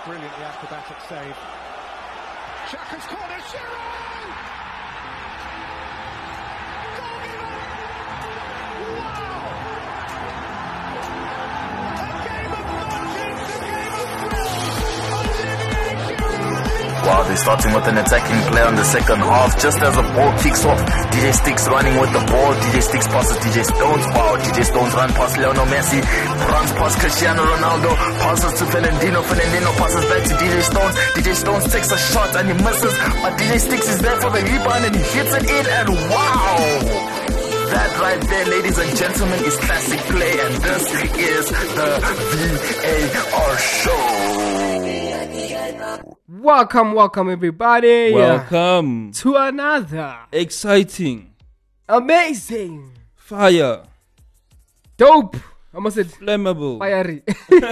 Brilliantly acrobatic save. Xhaka's corner, Giroud! Wow! A game of legends, a game of thrills. Olivier Giroud! Wow, they're starting with an attacking play on the second half. Just as the ball kicks off, DJ Sticks running with the ball. DJ Sticks passes DJ Stones. Wow, DJ Stones run past Lionel Messi. Runs past Cristiano Ronaldo. Passes to Fernandinho. Fernandinho passes back to DJ Stones. DJ Stones takes a shot and he misses. But DJ Sticks is there for the rebound and he hits it in. And wow! That right there, ladies and gentlemen, is classic play. And this is the VAR show. Welcome everybody. Welcome to another exciting, amazing, fire, dope, I almost said flammable, fiery.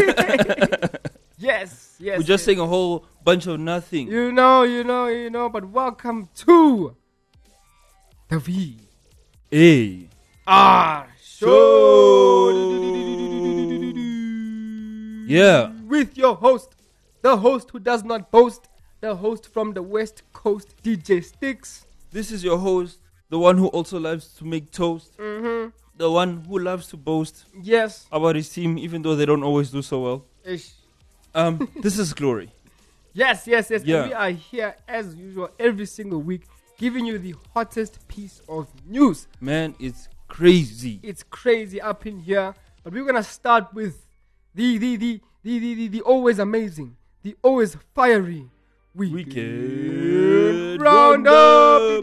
Yes. We're just saying a whole bunch of nothing. You know, but welcome to the VAR show. Yeah. With your host, the host who does not boast, the host from the West Coast, DJ Sticks. This is your host, the one who also loves to make toast, the one who loves to boast Yes. about his team, even though they don't always do so well. Ish. This is Glory. Yes. Yeah. And we are here as usual every single week, giving you the hottest piece of news. Man, it's crazy. It's crazy up in here, but we're gonna start with the always amazing, the always fiery weekend roundup.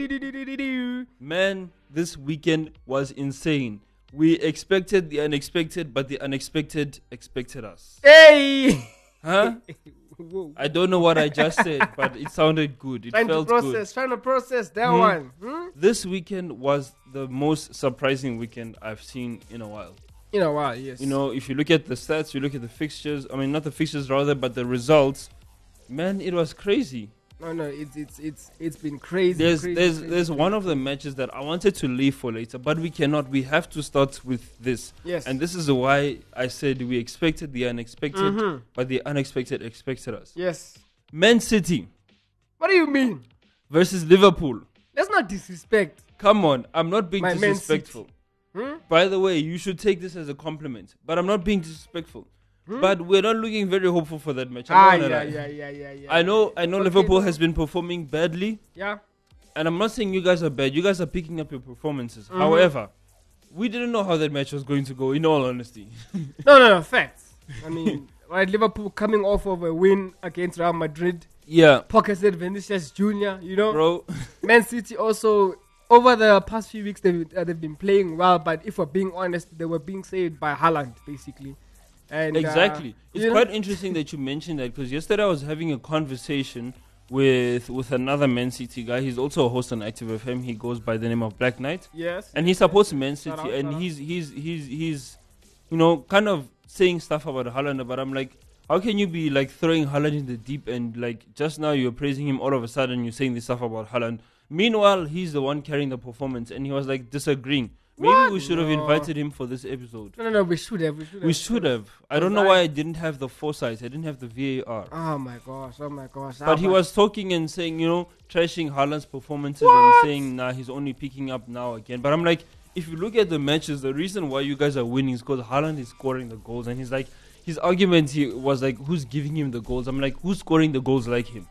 Man, this weekend was insane. We expected the unexpected, but the unexpected expected us. Hey! Huh? Whoa. I don't know what I just said, but it sounded good. It Trying felt to process that one. good. This weekend was the most surprising weekend I've seen in a while. In a while, yes. You know, if you look at the stats, you look at the fixtures. I mean, not the fixtures rather, but the results. Man, it was crazy. No, it's been crazy. There's one of the matches that I wanted to leave for later, but we cannot. We have to start with this. Yes. And this is why I said we expected the unexpected, but the unexpected expected us. Yes. Man City What do you mean? versus Liverpool. Let's not disrespect. Come on, I'm not being My Man disrespectful. By the way, you should take this as a compliment, but I'm not being disrespectful. But we're not looking very hopeful for that match. I'm not gonna lie. Yeah. I know Okay, Liverpool no. has been performing badly, Yeah. and I'm not saying you guys are bad. You guys are picking up your performances. However, we didn't know how that match was going to go, in all honesty. No, facts. I mean, right, Liverpool coming off of a win against Real Madrid. Yeah, Pocketed Vinicius Jr., you know. bro. Man City also, over the past few weeks, they've been playing well, but if we're being honest, they were being saved by Haaland, basically. And Exactly. It's you know? quite interesting that you mentioned that, because yesterday I was having a conversation with another Man City guy. He's also a host on Active FM. He goes by the name of Black Knight. Yes. And he supports Man City, Shout out, and shout out. he's you know, kind of saying stuff about Haaland, but I'm like, how can you be like throwing Haaland in the deep end? Like, just now you're praising him, all of a sudden you're saying this stuff about Haaland. Meanwhile, he's the one carrying the performance, and he was like disagreeing. Maybe What? we should have No. invited him for this episode. No, we should have. We should have. I don't know why I didn't have the foresight. I didn't have the VAR. Oh my gosh. But he was talking and saying, you know, trashing Haaland's performances and What? saying, nah, he's only picking up now again. But I'm like, if you look at the matches, the reason why you guys are winning is because Haaland is scoring the goals. And he's like, his argument he was like, who's giving him the goals? I'm like, who's scoring the goals like him?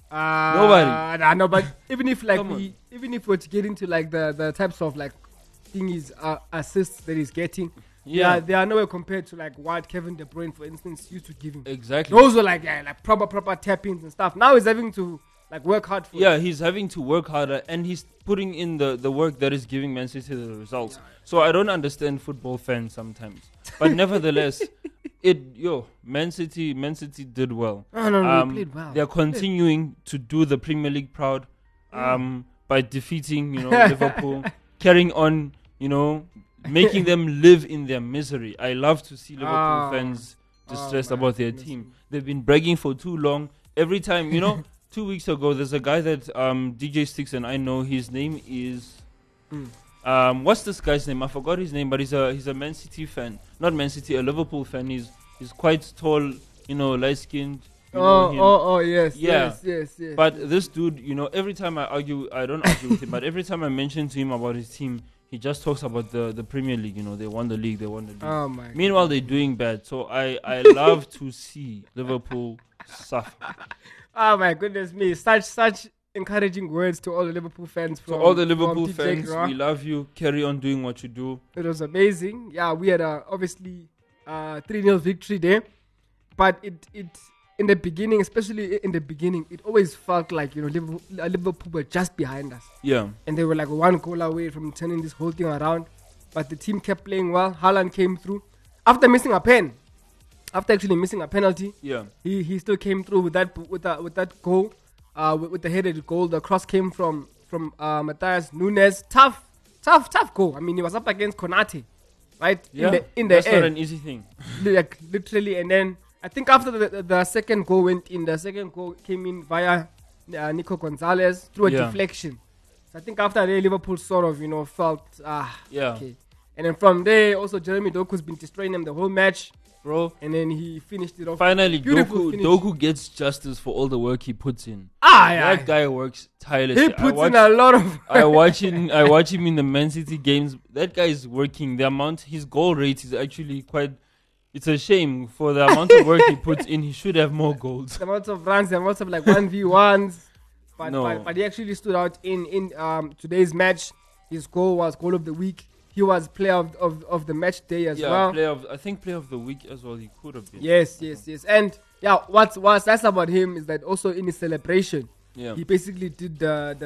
Nobody. I know, but even if like Come on. even if we're to get into like the types of like thingies assists that he's getting, Yeah. they are nowhere compared to like what Kevin De Bruyne, for instance, used to give him. Exactly. Those were like proper tap-ins and stuff. Now he's having to like work hard for it. Yeah, he's having to work harder, and he's putting in the work that is giving Man City the results. So I don't understand football fans sometimes, but nevertheless, Man City did well. No, we played well. They're continuing to do the Premier League proud, by defeating Liverpool, carrying on, making them live in their misery. I love to see Liverpool fans distressed about their team. They've been bragging for too long. Every time, 2 weeks ago, there's a guy that DJ Sticks and I know. His name is what's this guy's name? I forgot his name, but he's a Man City fan. Not Man City, a Liverpool fan. He's quite tall, light skinned. You know him. Yes, Yeah. yes. But this dude, every time I don't argue with him, but every time I mention to him about his team, he just talks about the Premier League. They won the league. Oh my. Meanwhile, they're doing bad. So I love to see Liverpool suffer. Oh my goodness me! Such encouraging words to all the Liverpool fans. To all the from Liverpool DJ fans, Gra. we love you. Carry on doing what you do. It was amazing. Yeah, we had obviously 3-0 victory there, but it in the beginning, especially in the beginning, it always felt like Liverpool were just behind us, Yeah. and they were like one goal away from turning this whole thing around. But the team kept playing well. Haaland came through after actually missing a penalty. Yeah. He still came through with that goal, with the headed goal. The cross came from Matthias Nunes. Tough goal. I mean, he was up against Konate, right? Yeah. In the That's air, not an easy thing. like literally. And then I think after the second goal went in, the second goal came in via Nico Gonzalez through a Yeah. deflection. So I think after that, Liverpool sort of felt Yeah. okay. And then from there, also Jeremy Doku's been destroying them the whole match. Bro, And then he finished it off. finally, Beautiful finish. Doku gets justice for all the work he puts in. Yeah. That guy works tirelessly. He puts in a lot of. I watch him in the Man City games. That guy is working. His goal rate is actually quite. It's a shame for the amount of work he puts in. He should have more goals. The amount of runs, the amount of like 1v1s. No. But he actually stood out in today's match. His goal was goal of the week. He was player of the match day as well. Player of the week as well. He could have been. Yes. And yeah, what's nice about him is that also in his celebration, Yeah. he basically did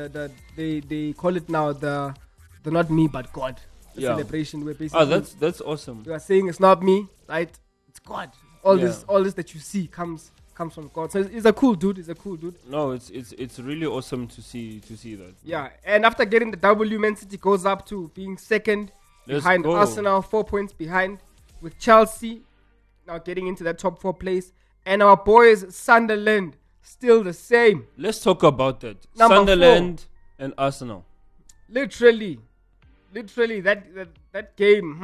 they call it now the not me but God Yeah. celebration, where basically That's awesome. you are saying it's not me, right? It's God. All Yeah. this that you see comes from God. So he's a cool dude. No, it's really awesome to see that. Yeah, and after getting the W, Man City goes up to being second Let's behind go. Arsenal, 4 points behind, with Chelsea now getting into that top 4 place, and our boys Sunderland still the same. Let's talk about that. Number Sunderland and Arsenal. Literally that game.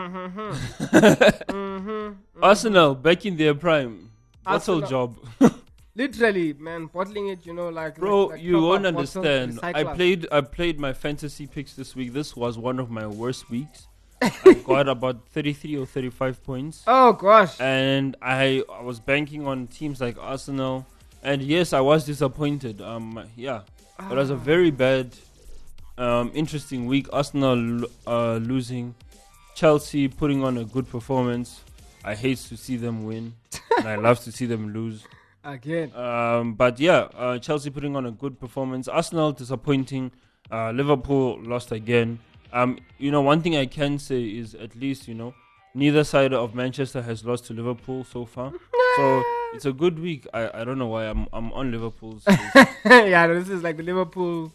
Arsenal back in their prime. What's our Arsenal. job? Literally, man, bottling it, like Bro, like you proper won't bottle understand. I recyclers. played my fantasy picks this week. This was one of my worst weeks. I got about 33 or 35 points. Oh gosh. And I was banking on teams like Arsenal. And yes, I was disappointed. Yeah. It was a very bad, interesting week. Arsenal losing. Chelsea putting on a good performance. I hate to see them win. And I love to see them lose. Again. But yeah, Chelsea putting on a good performance. Arsenal disappointing. Liverpool lost again. One thing I can say is at least, neither side of Manchester has lost to Liverpool so far. So it's a good week. I don't know why I'm on Liverpool's case. Yeah, this is like the Liverpool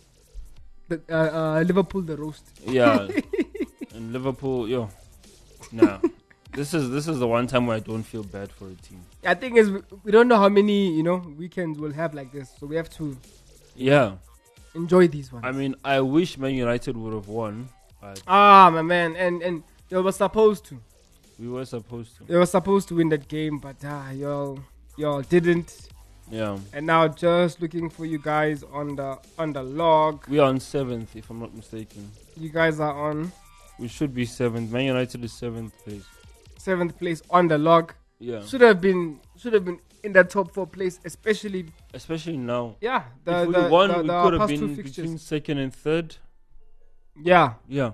the roast. Yeah. And Liverpool, nah. This is the one time where I don't feel bad for a team. I think is we don't know how many weekends we'll have like this, so we have to enjoy these ones. I mean, I wish Man United would have won, but my man, and they were supposed to. we were supposed to. They were supposed to win that game, but y'all didn't. Yeah. And now just looking for you guys on the log. We are on 7th, if I'm not mistaken. You guys are on We should be 7th. Man United is 7th place. 7th place on the log. Yeah. Should have been in that top 4 place, especially now. yeah. If we won, we could have past been 2 between fixtures. 2nd and 3rd. Yeah. Yeah.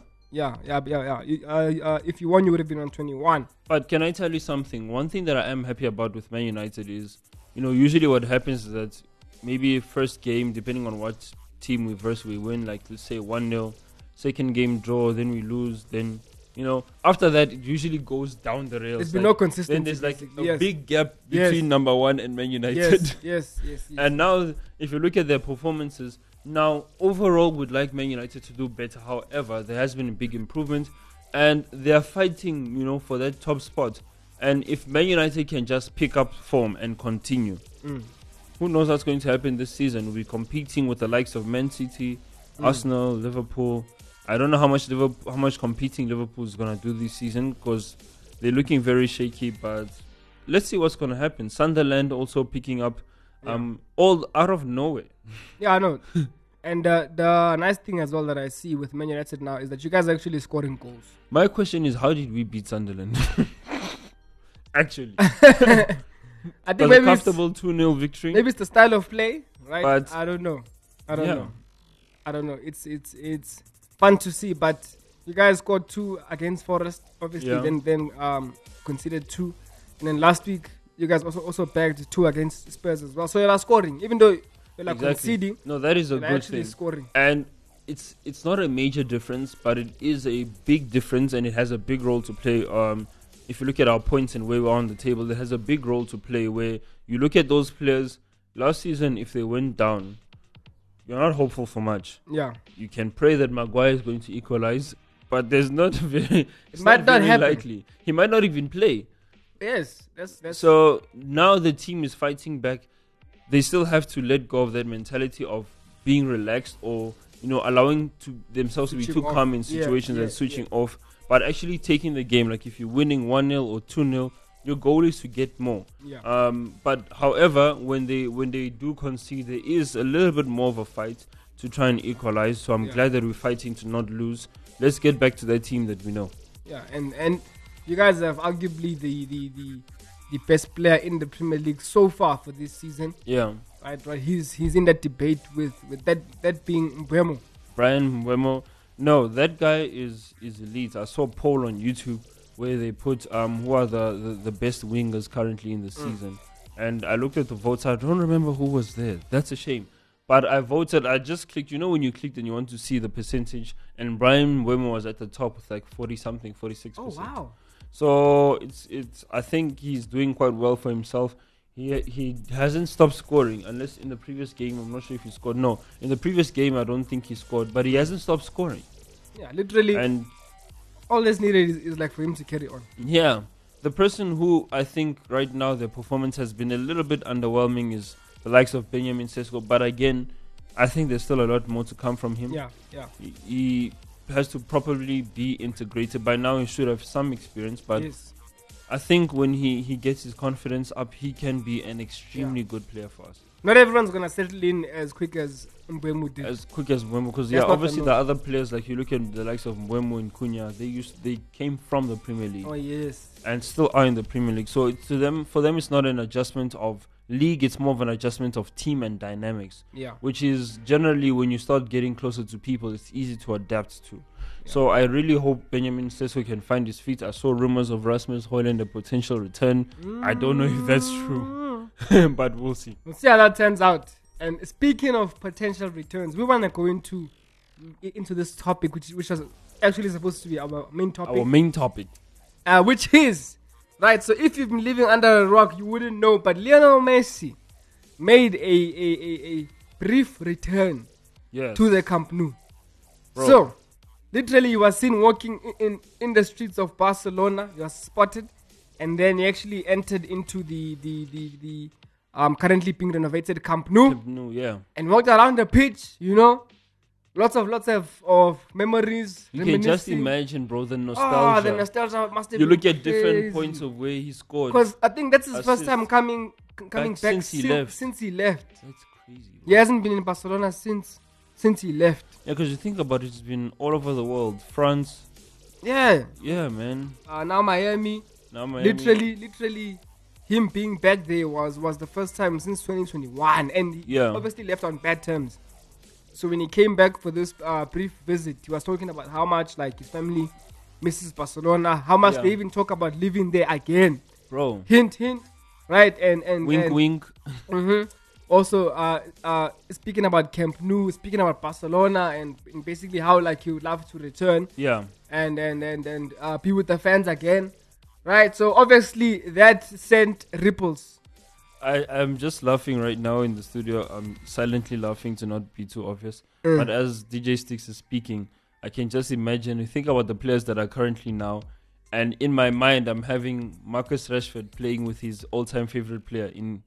If you won, you would have been on 21. But can I tell you something? One thing that I am happy about with Man United is, usually what happens is that maybe first game, depending on what team we verse, we win, like let's say 1-0, second game draw, then we lose, then, after that, it usually goes down the rails. There's been no consistency. Then there's like a Yes. big gap Yes. between number 1 and Man United. Yes. And now, if you look at their performances, now overall, we'd like Man United to do better. However, there has been a big improvement, and they are fighting, for that top spot. And if Man United can just pick up form and continue, who knows what's going to happen this season? We'll be competing with the likes of Man City, Arsenal, Liverpool. I don't know how much competing Liverpool is going to do this season because they're looking very shaky. But let's see what's going to happen. Sunderland also picking up all out of nowhere. Yeah, I know. And the nice thing as well that I see with Man United now is that you guys are actually scoring goals. My question is, how did we beat Sunderland? Actually, I think was a maybe comfortable 2-0 victory. maybe it's the style of play, right? But- I don't know. I don't Yeah. know. I don't know. It's fun to see, but you guys scored 2 against Forest, obviously. Yeah. Then conceded 2, and then last week you guys also bagged 2 against Spurs as well. So you're scoring, even though you're conceding. No, that is a You're good actually thing. scoring. And it's not a major difference, but it is a big difference, and it has a big role to play. If you look at our points and where we're on the table, it has a big role to play. Where you look at those players last season, if they went down, you're not hopeful for much. Yeah, You can pray that Maguire is going to equalize, but there's not very. It's might not very happen. likely. He might not even play. yes, that's So now the team is fighting back. They still have to let go of that mentality of being relaxed or allowing themselves to be Switching too off. calm in Yeah, situations yeah, and switching off, but actually taking the game. Like if you're winning 1-0 or 2-0, your goal is to get more. yeah. But however, when they do concede, there is a little bit more of a fight to try and equalize. So I'm Yeah. glad that we're fighting to not lose. Let's get back to that team that we know. Yeah, and you guys have arguably the best player in the Premier League so far for this season. Yeah. Right. He's in that debate with that being Mbeumo. Brian Mbeumo. No, that guy is elite. I saw a poll on YouTube where they put who are the best wingers currently in the season. And I looked at the votes. I don't remember who was there. That's a shame. But I voted. I just clicked. When you clicked and you want to see the percentage, and Brian Mbeumo was at the top with like 40-something, 46%. Oh wow! So it's. I think he's doing quite well for himself. He hasn't stopped scoring unless in the previous game. I'm not sure if he scored. No, in the previous game I don't think he scored, but he hasn't stopped scoring. Yeah, literally. And all that's needed is like for him to carry on. yeah, the person who I think right now their performance has been a little bit underwhelming is the likes of Benjamin Sesko. But again, I think there's still a lot more to come from him. Yeah. He has to properly be integrated. By now he should have some experience, but Yes. I think when he gets his confidence up, he can be an extremely good player for us. Not everyone's gonna settle in as quick as Mbeumo did. As quick as Mbeumo, because That's not obviously the the other players, like you look at the likes of Mbeumo and Cunha, they came from the Premier League Oh yes. and still are in the Premier League. So for them, it's not an adjustment of league; it's more of an adjustment of team and dynamics, Yeah. which is generally when you start getting closer to people, it's easy to adapt to. So I really hope Benjamin Sesko can find his feet. I saw rumors of Rasmus Højlund a potential return. I don't know if that's true, but we'll see. We'll see how that turns out. And speaking of potential returns, we want to go into this topic, which was actually supposed to be our main topic, Our main topic. which is right. So if you've been living under a rock, you wouldn't know, but Lionel Messi made a brief return Yes. to the Camp Nou. Bro. So literally, he was seen walking in the streets of Barcelona. He was spotted, and then he actually entered into the currently being renovated Camp Nou No, yeah. and walked around the pitch. Lots of memories. You can just reminiscing. imagine, bro, the Oh, nostalgia. the nostalgia must have You been look at different crazy. points of where he scored. Because I think that's his first Assist. time coming back since he left. Since he left. That's crazy. He hasn't been in Barcelona since he left. Yeah, because you think about it, it's been all over the world. France. Yeah. Yeah, man. Now Miami. Now Miami. Literally, him being back there was the first time since 2021, and he Yeah. obviously left on bad terms. So when he came back for this brief visit, he was talking about how much like his family misses Barcelona, how much Yeah. they even talk about living there again. Bro. Hint, right? And Wink, and, wink. mhm. Also, speaking about Camp Nou, speaking about Barcelona, and basically how like he would love to return Yeah. and be with the fans again, right? So obviously that sent ripples. I'm just laughing right now in the studio. I'm silently laughing to not be too obvious. But as DJ Sticks is speaking, I can just imagine, think about the players that are currently now. And in my mind, I'm having Marcus Rashford playing with his all-time favorite player in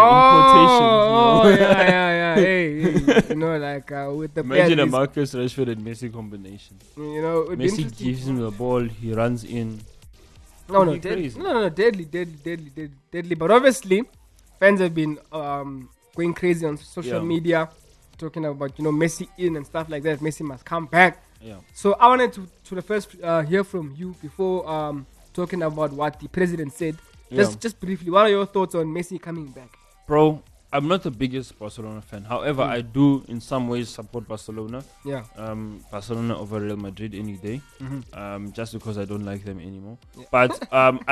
quotations. Yeah. Hey, like with the Imagine a players, Marcus Rashford and Messi combination. it'd be Messi interesting. gives him the ball, he runs in. No, It'd be deadly. crazy. No, deadly. But obviously, fans have been going crazy on social Yeah. media, talking about Messi in and stuff like that. Messi must come back. Yeah. So I wanted to the first hear from you before talking about what the president said. Yeah. Just briefly, what are your thoughts on Messi coming back? Bro, I'm not the biggest Barcelona fan. However, I do in some ways support Barcelona. Yeah. Barcelona over Real Madrid any day. Just because I don't like them anymore. Yeah. But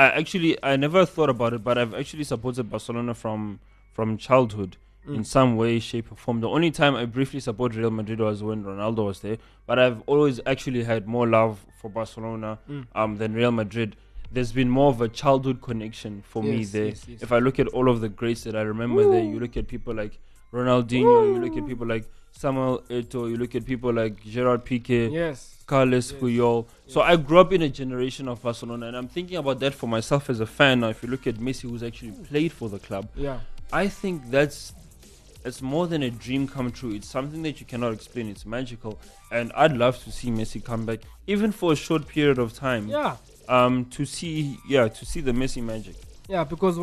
I never thought about it, but I've actually supported Barcelona from childhood in some way, shape, or form. The only time I briefly supported Real Madrid was when Ronaldo was there. But I've always actually had more love for Barcelona than Real Madrid. There's been more of a childhood connection for me there. Yes. If I look at all of the greats that I remember there, you look at people like Ronaldinho, you look at people like Samuel Eto'o, you look at people like Gerard Piqué, Yes. Carles Puyol. So I grew up in a generation of Barcelona, and I'm thinking about that for myself as a fan. Now, if you look at Messi, who's actually played for the club, Yeah. I think it's more than a dream come true. It's something that you cannot explain. It's magical, and I'd love to see Messi come back, even for a short period of time. Yeah. To see the Messi magic. Yeah, because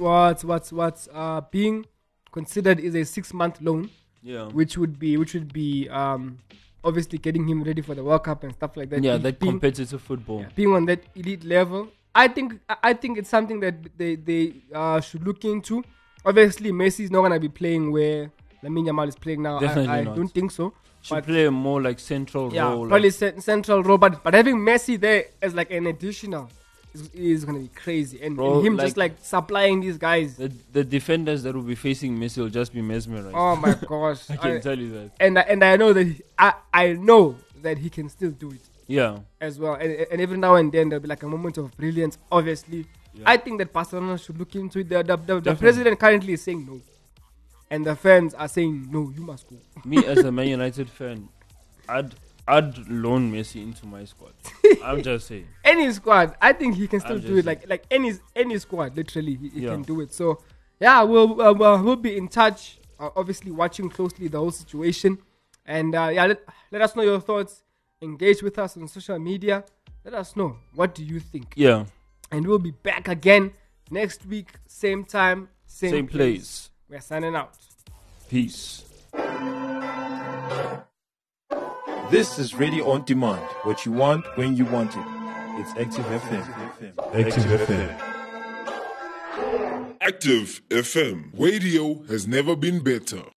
what's being considered is a 6-month loan, Yeah. which would be obviously getting him ready for the World Cup and stuff like that. Yeah, Be- that being, competitive football. yeah, being on that elite level. I think it's something that they should look into. Obviously, Messi is not gonna be playing where Lamine Yamal is playing now. Definitely I not. don't think so. Should But play a more like central yeah, role. probably central role, but having Messi there as like an additional is gonna be crazy, and Bro, him like- just like supplying these guys. the defenders that will be facing Messi will just be mesmerized. Oh my gosh! I can tell you that. And I know that I know that he can still do it Yeah. as well. And every now and then there'll be like a moment of brilliance. Obviously, Yeah. I think that Barcelona should look into it. The president currently is saying no, and the fans are saying no. You must go. Me as a Man United fan, I'd loan Messi into my squad. I'm just saying. Any squad, I think he can still I'm do it. just Like any squad, literally, he Yeah. can do it. So yeah, we'll be in touch. Obviously, watching closely the whole situation, and let us know your thoughts. Engage with us on social media. Let us know, what do you think, Yeah. and we'll be back again next week, same time, Same place. We're signing out. Peace. This is Radio On Demand. What you want when you want it. It's Active FM. Active FM. Active FM. Radio has never been better.